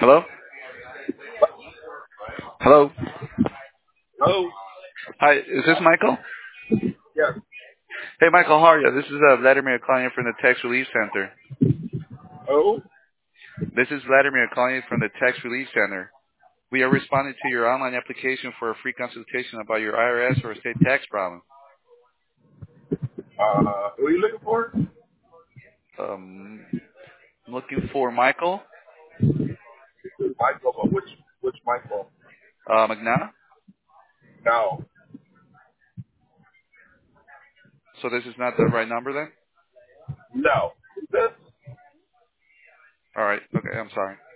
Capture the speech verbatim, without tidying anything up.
Hello? Hello? Oh, Hi, is this Michael? yes. Hey, Michael, how are you? This is uh, Vladimir calling you from the Tax Relief Center. Oh, This is Vladimir calling you from the Tax Relief Center. We are responding to your online application for a free consultation about your I R S or estate tax problem. uh, who are you looking for? Um, I'm looking for Michael Michael, but which, which Michael? uh, McNabb. No, So this is not the right number then? no. Who's this? All right. Okay, I'm sorry.